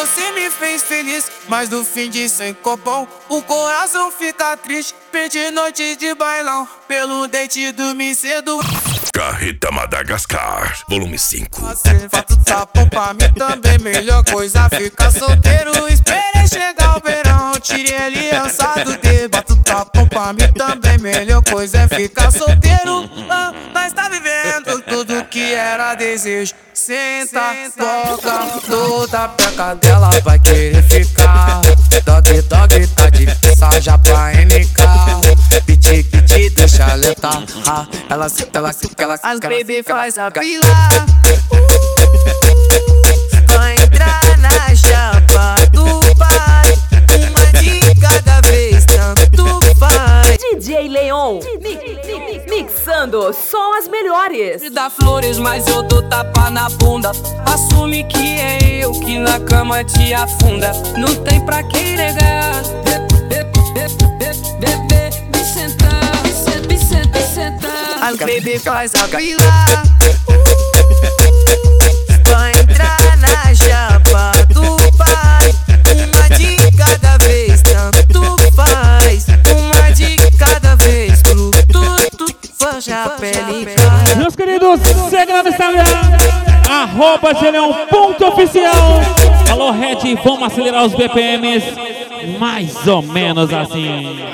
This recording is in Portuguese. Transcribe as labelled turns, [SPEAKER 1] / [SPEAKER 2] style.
[SPEAKER 1] você me fez feliz, mas no fim de sem copão o coração fica triste. Perdi noite de bailão, pelo dente dormi cedo.
[SPEAKER 2] Carreta Madagascar, volume 5.
[SPEAKER 1] Fato tapão pra mim também, melhor coisa ficar solteiro. Esperei chegar o verão, tirei a aliança do dedo. Bato tapão pra mim também, melhor coisa é ficar solteiro. Nós tá vivendo tudo que era desejo. Senta, toca, toda peca dela vai querer ficar. Dog, dog, tá de já pra MK. Piti, piti, deixa letar. Ela senta, ela
[SPEAKER 3] As baby faz a pila.
[SPEAKER 1] vai entrar na chapa do pai. Uma de cada vez, tanto faz.
[SPEAKER 3] DJ Leon, mixando só as melhores.
[SPEAKER 4] Me dá flores, mas eu dou tapa na bunda. Assume que é eu que na cama te afunda. Não tem pra quem negar. Me sentar, me sentar.
[SPEAKER 1] As baby faz a pila. vai entrar na chapa do pai. Uma de cada vez, tanto faz. Uma de cada vez, tudo faz a pele.
[SPEAKER 5] Meus queridos, segue lá no Instagram, @geleão.oficial. Alô, Red, vamos acelerar os BPMs, mais ou menos assim.